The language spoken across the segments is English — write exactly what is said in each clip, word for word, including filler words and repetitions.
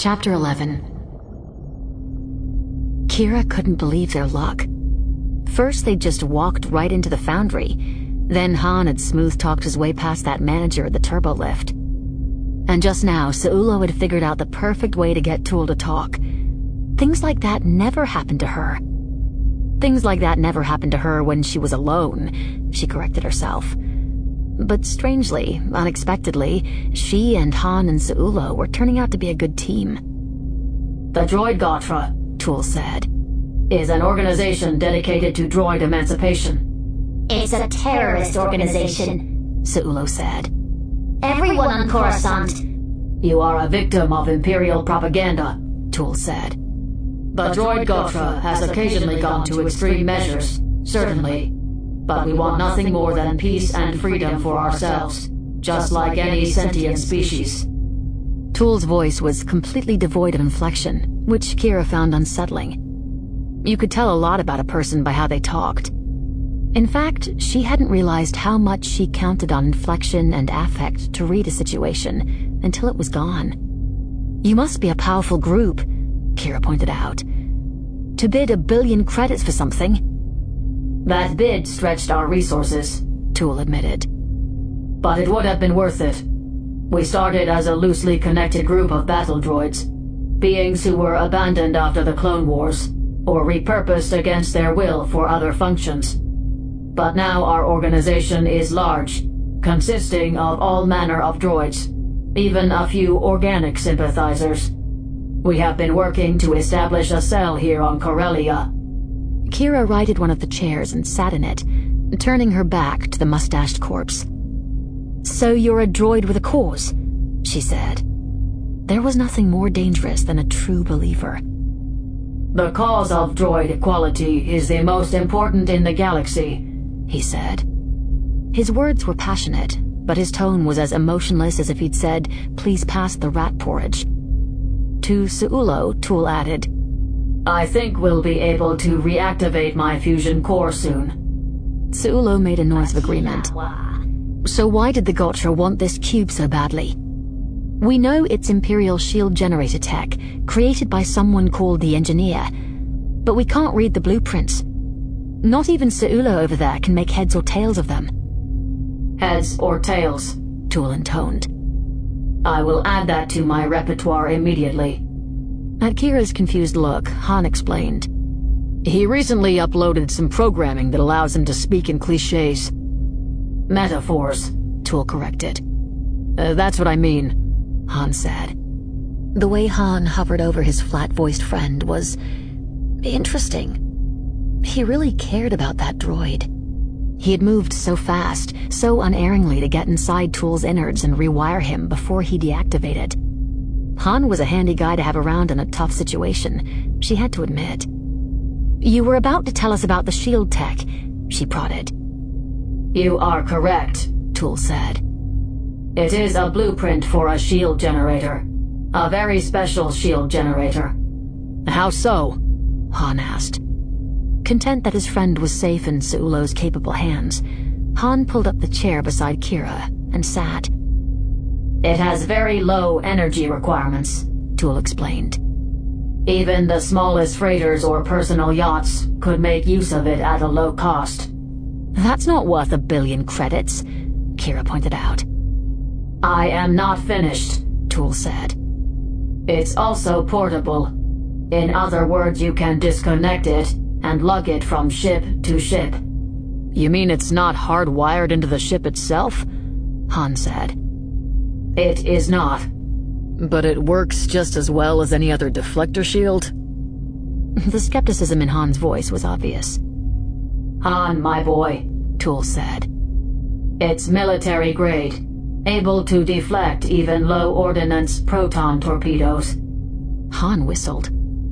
Chapter eleven. Kira couldn't believe their luck. First, they just walked right into the foundry. Then Han had smooth-talked his way past that manager at the turbo lift. And just now, Seulo had figured out the perfect way to get Tool to talk. Things like that never happened to her. Things like that never happened to her when she was alone, she corrected herself. But strangely, unexpectedly, she and Han and Seulo were turning out to be a good team. The Droid Gotra, Tool said, is an organization dedicated to droid emancipation. It's a terrorist organization, Seulo said. Everyone on Coruscant. You are a victim of Imperial propaganda, Tool said. The Droid Gotra has occasionally gone to extreme measures, certainly. But we want nothing more than peace and freedom for ourselves, just like any sentient species. Tool's voice was completely devoid of inflection, which Kira found unsettling. You could tell a lot about a person by how they talked. In fact, she hadn't realized how much she counted on inflection and affect to read a situation until it was gone. You must be a powerful group, Kira pointed out. To bid a billion credits for something. That bid stretched our resources, Tool admitted. But it would have been worth it. We started as a loosely connected group of battle droids, beings who were abandoned after the Clone Wars, or repurposed against their will for other functions. But now our organization is large, consisting of all manner of droids, even a few organic sympathizers. We have been working to establish a cell here on Corellia. Kira righted one of the chairs and sat in it, turning her back to the mustached corpse. So you're a droid with a cause, she said. There was nothing more dangerous than a true believer. The cause of droid equality is the most important in the galaxy, he said. His words were passionate, but his tone was as emotionless as if he'd said, "Please pass the rat porridge." To Seulo, Tool added, I think we'll be able to reactivate my fusion core soon. Seulo made a noise of agreement. So why did the Gotra want this cube so badly? We know it's Imperial shield generator tech, created by someone called the Engineer, but we can't read the blueprints. Not even Seulo over there can make heads or tails of them. Heads or tails, Tool intoned. I will add that to my repertoire immediately. At Kira's confused look, Han explained. He recently uploaded some programming that allows him to speak in cliches. Metaphors, Tool corrected. Uh, that's what I mean, Han said. The way Han hovered over his flat-voiced friend was interesting. He really cared about that droid. He had moved so fast, so unerringly to get inside Tool's innards and rewire him before he deactivated. Han was a handy guy to have around in a tough situation, she had to admit. You were about to tell us about the shield tech, she prodded. You are correct, Tool said. It is a blueprint for a shield generator. A very special shield generator. How so? Han asked. Content that his friend was safe in Seulo's capable hands, Han pulled up the chair beside Kira and sat. It has very low energy requirements, Tool explained. Even the smallest freighters or personal yachts could make use of it at a low cost. That's not worth a billion credits, Kira pointed out. I am not finished, Tool said. It's also portable. In other words, you can disconnect it and lug it from ship to ship. You mean it's not hardwired into the ship itself? Han said. It is not. But it works just as well as any other deflector shield? The skepticism in Han's voice was obvious. Han, my boy, Tool said. It's military grade, able to deflect even low-ordnance proton torpedoes. Han whistled.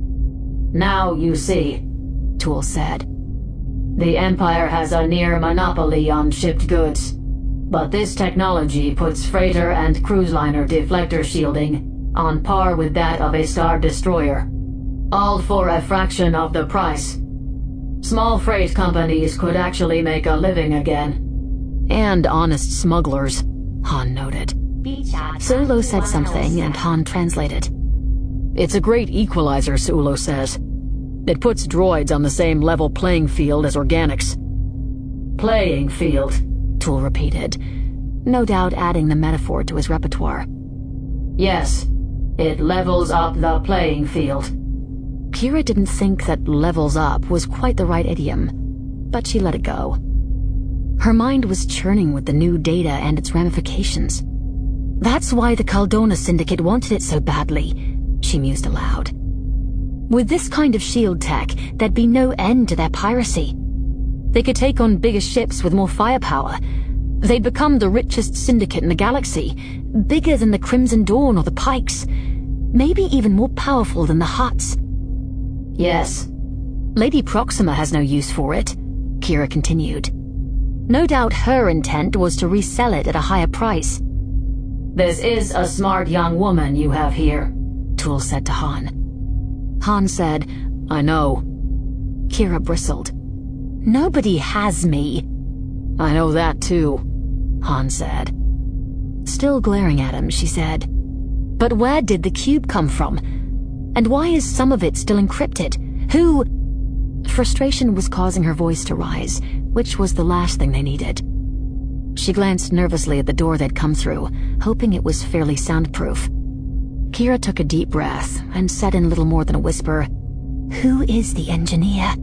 Now you see, Tool said. The Empire has a near monopoly on shipped goods, but this technology puts freighter and cruise liner deflector shielding on par with that of a Star Destroyer, all for a fraction of the price. Small freight companies could actually make a living again. And honest smugglers, Han noted. Seulo said something and Han translated. It's a great equalizer, Seulo says. It puts droids on the same level playing field as organics. Playing field, Tool repeated, no doubt adding the metaphor to his repertoire. Yes, it levels up the playing field. Kira didn't think that levels up was quite the right idiom, but she let it go. Her mind was churning with the new data and its ramifications. That's why the Caldona Syndicate wanted it so badly, she mused aloud. With this kind of shield tech, there'd be no end to their piracy. They could take on bigger ships with more firepower. They'd become the richest syndicate in the galaxy, bigger than the Crimson Dawn or the Pikes, maybe even more powerful than the Hutts. Yes. Lady Proxima has no use for it, Kira continued. No doubt her intent was to resell it at a higher price. This is a smart young woman you have here, Tool said to Han. Han said, I know. Kira bristled. Nobody has me. I know that too, Han said. Still glaring at him, she said, but where did the cube come from? And why is some of it still encrypted? Who? Frustration was causing her voice to rise, which was the last thing they needed. She glanced nervously at the door they'd come through, hoping it was fairly soundproof. Kira took a deep breath and said in little more than a whisper, Who is the engineer?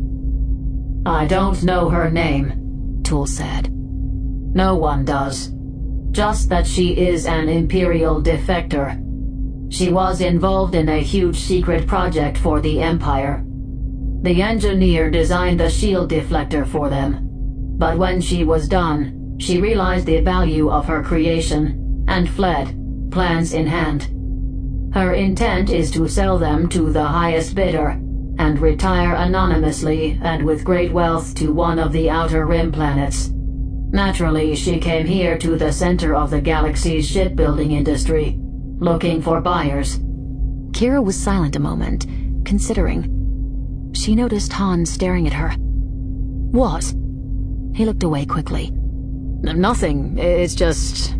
I don't know her name, Tool said. No one does. Just that she is an Imperial defector. She was involved in a huge secret project for the Empire. The engineer designed the shield deflector for them. But when she was done, she realized the value of her creation and fled, plans in hand. Her intent is to sell them to the highest bidder and retire anonymously and with great wealth to one of the Outer Rim planets. Naturally, she came here to the center of the galaxy's shipbuilding industry, looking for buyers. Kira was silent a moment, considering. She noticed Han staring at her. What? He looked away quickly. Nothing, it's just...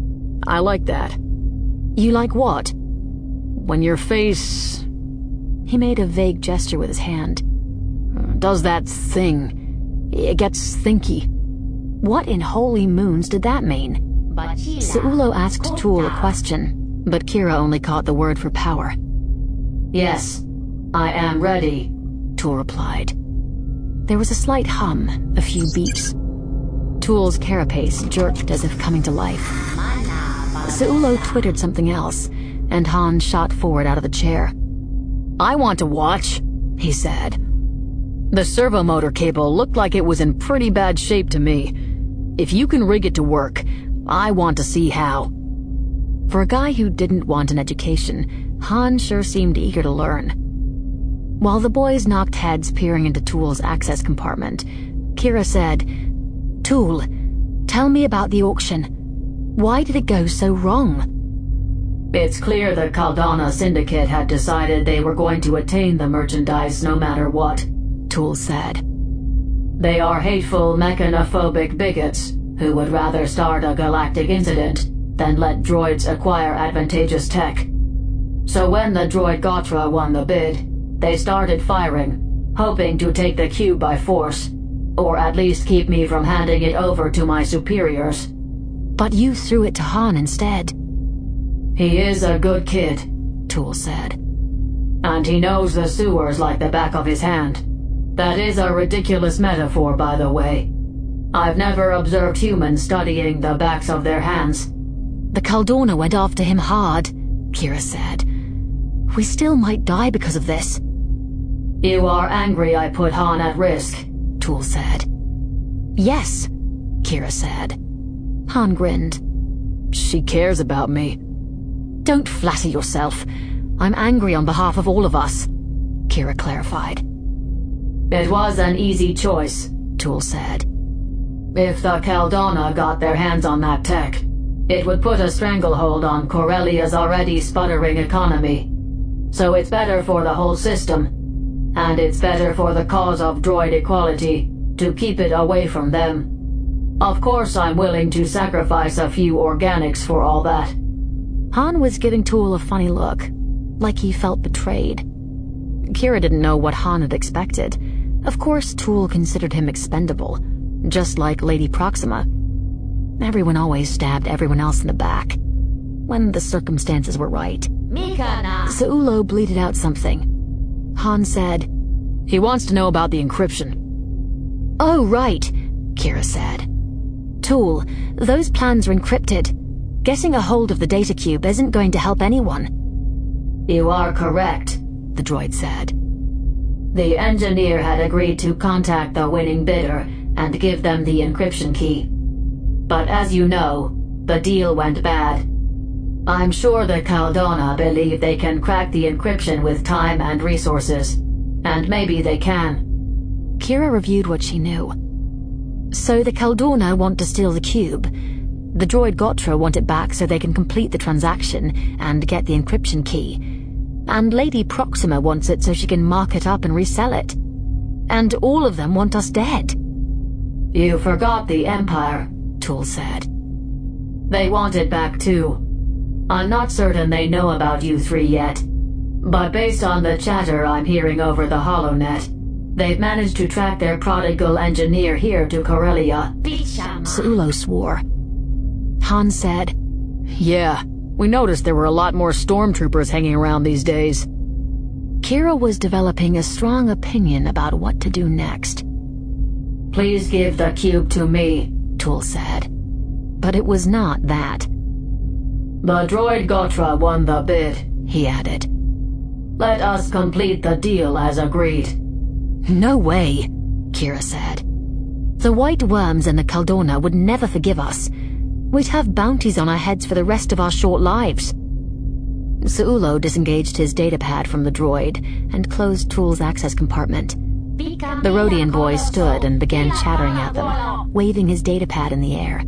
I like that. You like what? When your face... He made a vague gesture with his hand. Does that thing. It gets thinky. What in holy moons did that mean? Seulo asked Tool a question, but Kira only caught the word for power. Yes, I am ready, Tool replied. There was a slight hum, a few beeps. Tool's carapace jerked as if coming to life. Seulo twittered something else, and Han shot forward out of the chair. I want to watch, he said. The servo motor cable looked like it was in pretty bad shape to me. If you can rig it to work, I want to see how. For a guy who didn't want an education, Han sure seemed eager to learn. While the boys knocked heads peering into Tool's access compartment, Kira said, Tool, tell me about the auction. Why did it go so wrong? It's clear the Caldana Syndicate had decided they were going to attain the merchandise no matter what, Tool said. They are hateful, mechanophobic bigots who would rather start a galactic incident than let droids acquire advantageous tech. So when the droid Gotra won the bid, they started firing, hoping to take the cube by force, or at least keep me from handing it over to my superiors. But you threw it to Han instead. He is a good kid, Tool said. And he knows the sewers like the back of his hand. That is a ridiculous metaphor, by the way. I've never observed humans studying the backs of their hands. The Caldona went after him hard, Kira said. We still might die because of this. You are angry I put Han at risk, Tool said. Yes, Kira said. Han grinned. She cares about me. Don't flatter yourself. I'm angry on behalf of all of us, Kira clarified. It was an easy choice, Tool said. If the Caldana got their hands on that tech, it would put a stranglehold on Corellia's already sputtering economy. So it's better for the whole system, and it's better for the cause of droid equality to keep it away from them. Of course I'm willing to sacrifice a few organics for all that. Han was giving Tool a funny look. like he felt betrayed. Kira didn't know what Han had expected. Of course, Tool considered him expendable, just like Lady Proxima. Everyone always stabbed everyone else in the back, when the circumstances were right. Mikana! Seulo bleated out something. Han said, "He wants to know about the encryption." "Oh, right," Kira said. "Tool, those plans are encrypted. Getting a hold of the data cube isn't going to help anyone." "You are correct," the droid said. "The engineer had agreed to contact the winning bidder and give them the encryption key. But as you know, the deal went bad. I'm sure the Caldona believe they can crack the encryption with time and resources. And maybe they can." Kira reviewed what she knew. So the Caldona want to steal the cube. The droid Gotra want it back so they can complete the transaction and get the encryption key. And Lady Proxima wants it so she can mark it up and resell it. And all of them want us dead. "You forgot the Empire," Tool said. "They want it back too. I'm not certain they know about you three yet, but based on the chatter I'm hearing over the HoloNet, they've managed to track their prodigal engineer here to Corellia." Seulo swore. Han said, "Yeah, we noticed there were a lot more stormtroopers hanging around these days." Kira was developing a strong opinion about what to do next. "Please give the cube to me," Tool said. But it was not that. "The droid Gotra won the bid," he added. "Let us complete the deal as agreed." "No way," Kira said. "The White Worms and the Caldona would never forgive us. We'd have bounties on our heads for the rest of our short lives." Seulo disengaged his datapad from the droid and closed Tool's access compartment. The Rodian boy stood and began chattering at them, waving his datapad in the air.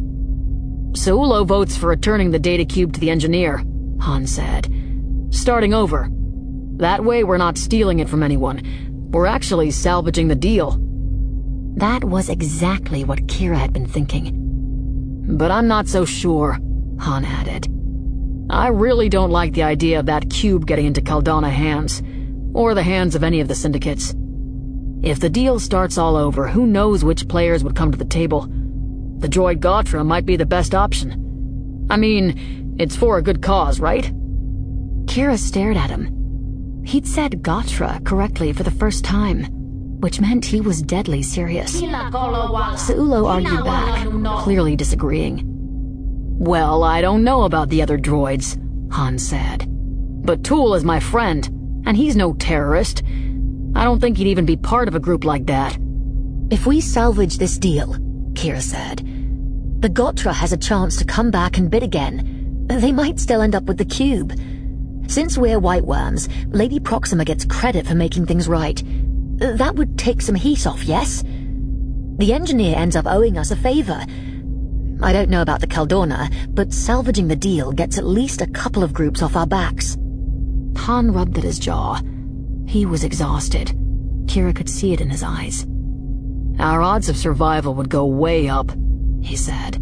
"Seulo votes for returning the data cube to the engineer," Han said. "Starting over. That way we're not stealing it from anyone. We're actually salvaging the deal." That was exactly what Kira had been thinking. "But I'm not so sure," Han added. "I really don't like the idea of that cube getting into Caldana hands, or the hands of any of the syndicates. If the deal starts all over, who knows which players would come to the table? The droid Gotra might be the best option. I mean, it's for a good cause, right?" Kira stared at him. He'd said Gotra correctly for the first time, which meant he was deadly serious. Seulo argued back, clearly disagreeing. "Well, I don't know about the other droids," Han said. "But Tool is my friend, and he's no terrorist. I don't think he'd even be part of a group like that." "If we salvage this deal," Kira said, "the Gotra has a chance to come back and bid again. They might still end up with the cube. Since we're White Worms, Lady Proxima gets credit for making things right. That would take some heat off, yes? The engineer ends up owing us a favor. I don't know about the Caldona, but salvaging the deal gets at least a couple of groups off our backs." Han rubbed at his jaw. He was exhausted. Kira could see it in his eyes. "Our odds of survival would go way up," he said.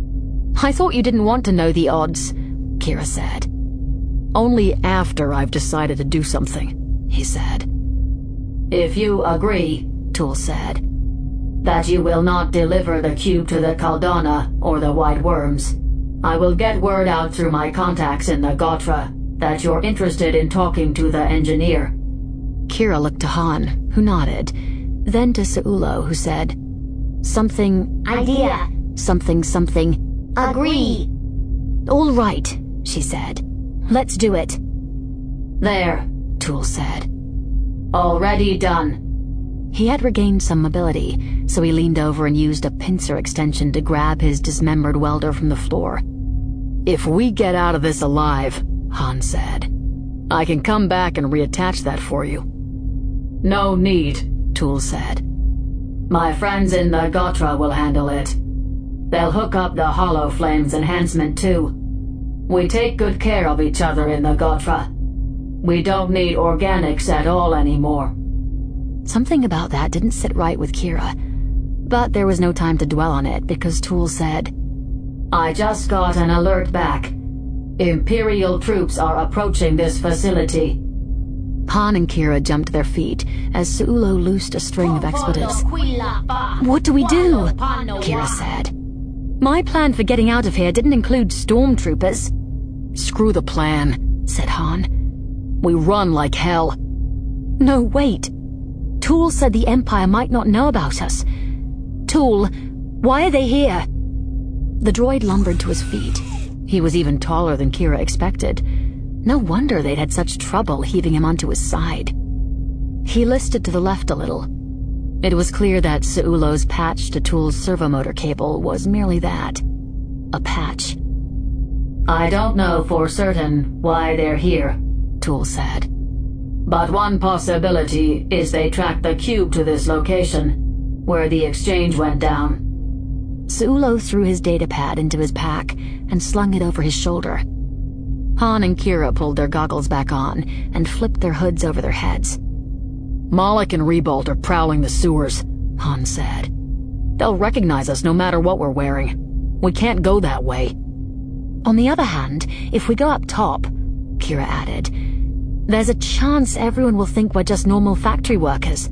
"I thought you didn't want to know the odds," Kira said. "Only after I've decided to do something," he said. "If you agree," Tool said, "that you will not deliver the cube to the Caldana or the White Worms, I will get word out through my contacts in the Gotra that you're interested in talking to the engineer." Kira looked to Han, who nodded, then to Seulo, who said, "Something... idea. something something... agree." "All right," she said. "Let's do it." "There," Tool said. "Already done." He had regained some mobility, so he leaned over and used a pincer extension to grab his dismembered welder from the floor. "If we get out of this alive," Han said, "I can come back and reattach that for you." "No need," Tool said. "My friends in the Gotra will handle it. They'll hook up the Hollow Flames enhancement too. We take good care of each other in the Gotra. We don't need organics at all anymore." Something about that didn't sit right with Kira, but there was no time to dwell on it because Tool said, "I just got an alert back. Imperial troops are approaching this facility. Han and Kira jumped to their feet as Seulo loosed a string of expletives. What do we do? Kira said. My plan for getting out of here didn't include stormtroopers. Screw the plan, said Han. We run like hell. No, wait. Tool said the Empire might not know about us. Tool, why are they here? The droid lumbered to his feet. He was even taller than Kira expected. No wonder they'd had such trouble heaving him onto his side. He listed to the left a little. It was clear that Seulo's patch to Tool's servomotor cable was merely that. A patch. I don't know for certain why they're here, Tool said. But one possibility is they tracked the cube to this location, where the exchange went down. Seulo threw his datapad into his pack and slung it over his shoulder. Han and Kira pulled their goggles back on and flipped their hoods over their heads. Malak and Rebolt are prowling the sewers, Han said. They'll recognize us no matter what we're wearing. We can't go that way. On the other hand, if we go up top, Kira added, there's a chance everyone will think we're just normal factory workers.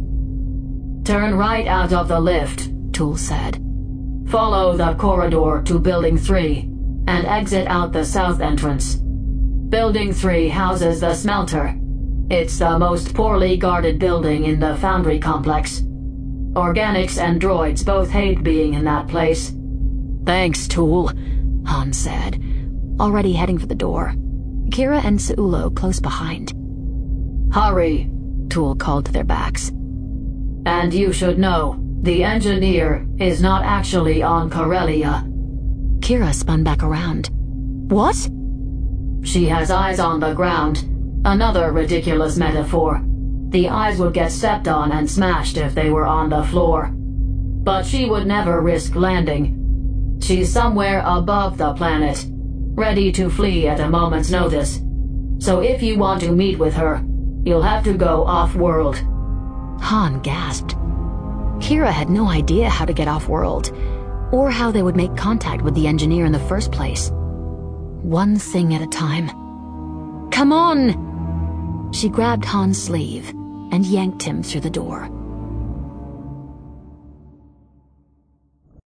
Turn right out of the lift, Tool said. Follow the corridor to Building three and exit out the south entrance. Building three houses the smelter. It's the most poorly guarded building in the foundry complex. Organics and droids both hate being in that place. Thanks, Tool, Han said, already heading for the door. Kira and Seulo close behind. Hurry, Tool called to their backs. And you should know, the engineer is not actually on Corellia. Kira spun back around. What? She has eyes on the ground. Another ridiculous metaphor. The eyes would get stepped on and smashed if they were on the floor. But she would never risk landing. She's somewhere above the planet, ready to flee at a moment's notice. So if you want to meet with her, you'll have to go off-world. Han gasped. Kira had no idea how to get off-world, or how they would make contact with the engineer in the first place. One thing at a time. Come on! She grabbed Han's sleeve and yanked him through the door.